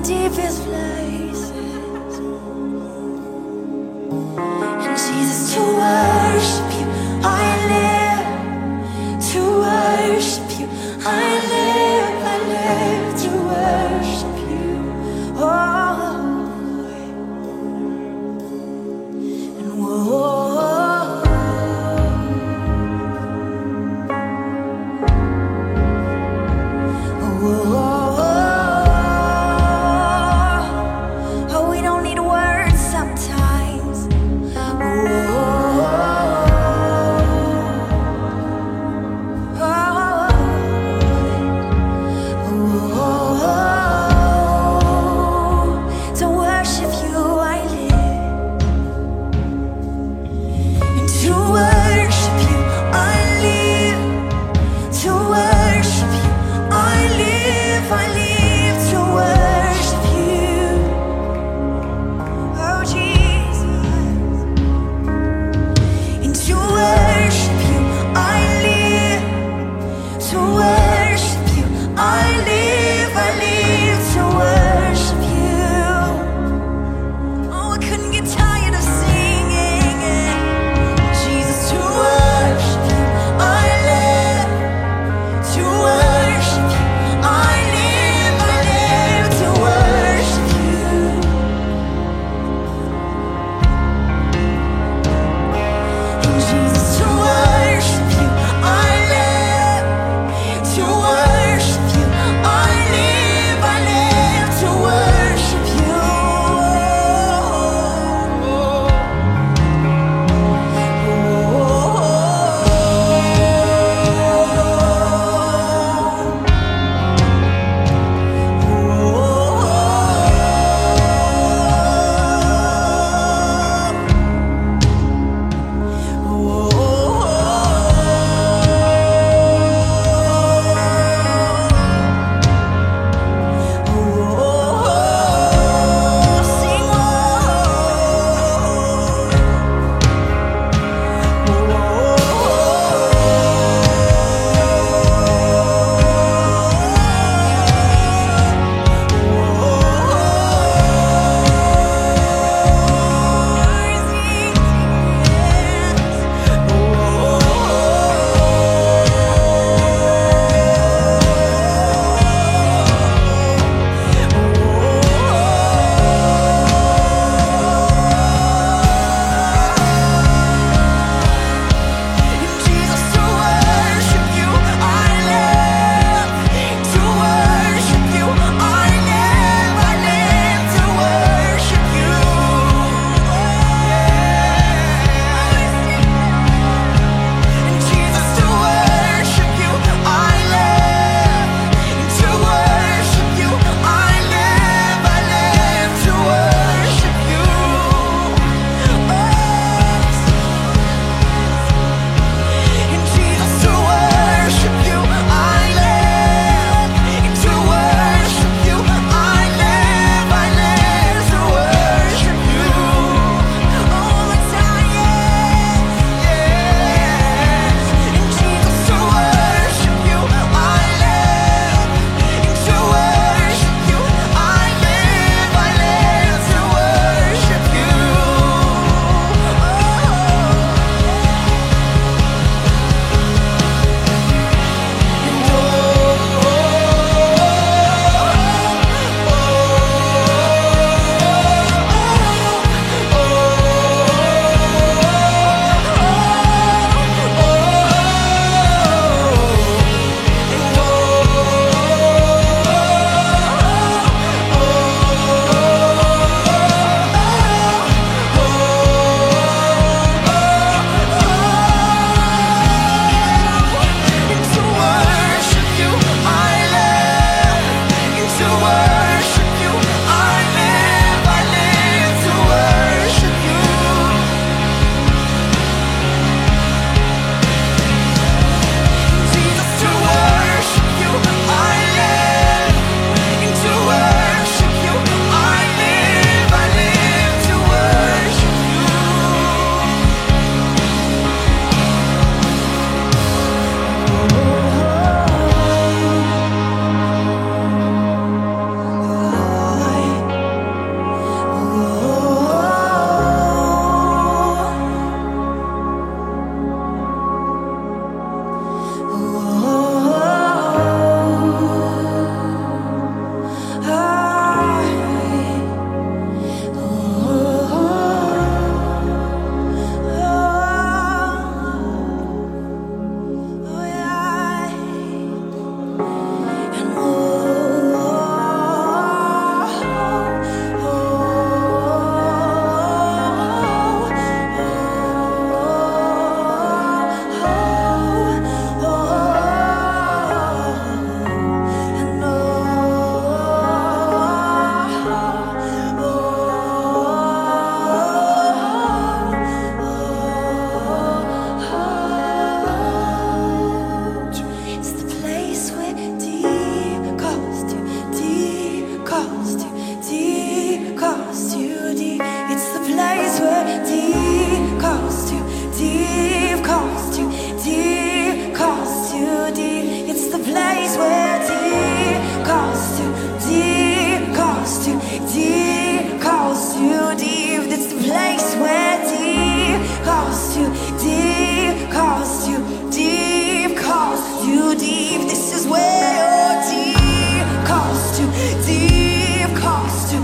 deepest places. And Jesus, to worship you, I live. To worship you, I live to worship you. Oh, and whoa. Oh, we don't need words sometimes.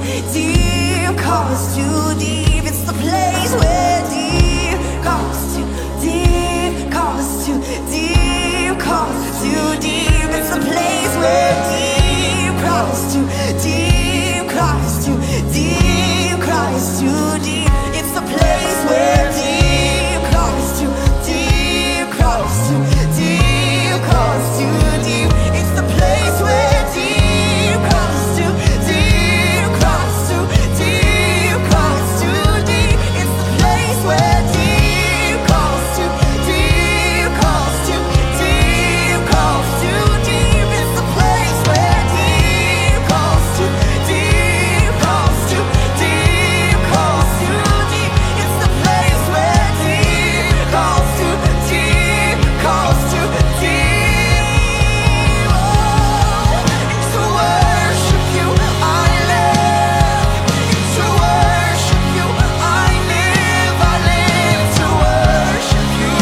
deep calls to deep. It's the place where deep calls to deep calls to deep calls to deep. It's the place where deep calls to deep calls to deep calls to deep. It's the place where deep calls to deep calls to deep calls to deep. It's the place where deep calls to deep calls to deep calls to deep. It's the place where deep calls to deep calls to deep calls to deep. It's the place where deep calls to deep calls to deep calls to deep. It's the place where deep calls to deep calls to deep. And to worship you I live. And to worship you I live. I live to worship you.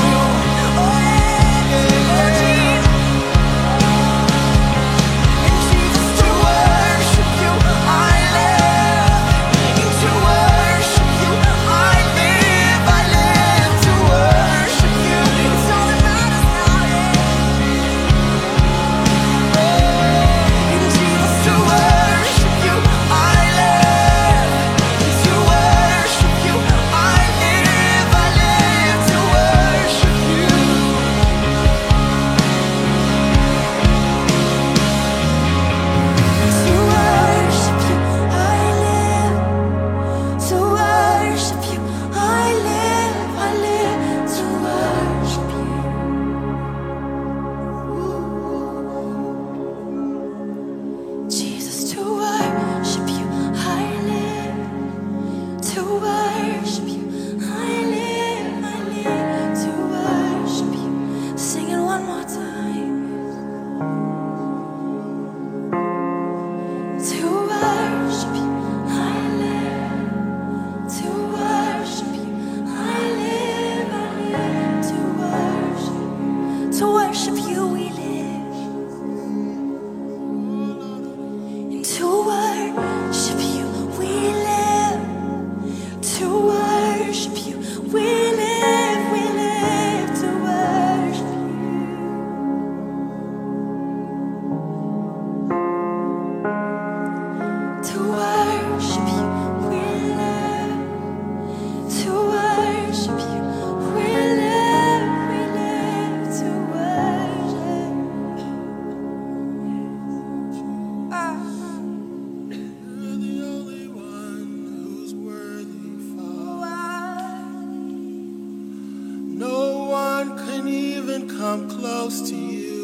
Jesus. And Jesus, to worship you I live. And to worship you I live. I live to worship you. It's all that matters now. And Jesus, to worship you I live. And to worship you I live. I live to worship you. To worship you I live. To worship you I live. I live to worship you. Jesus, to worship you I live. To worship you I live. I live to worship you. Sing it one more time. To worship you I live. To worship you I live. I live to worship you. To worship you we live. And to worship you we live. To worship you we live. We live to worship you. To worship you we live. To worship you we live. We live to worship. You're the only one who's worthy, Father. No one can even come close to you.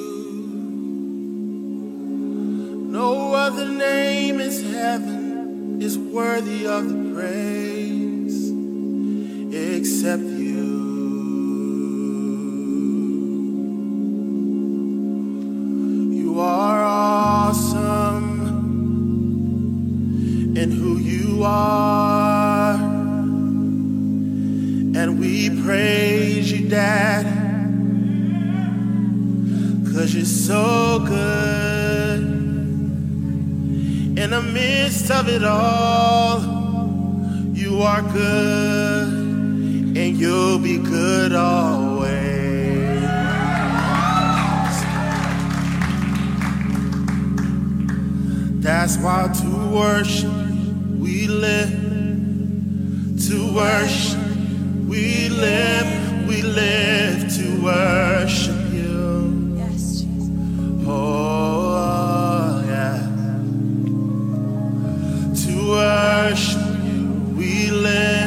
No other name in heaven is worthy of the praise except you. You are awesome in who you are, and we praise you, Dad, 'cause you're so good. In the midst of it all, you are good, and you'll be good always. That's why to worship we live. To worship we live to worship you. Yes, Jesus. Oh, yeah. To worship you we live.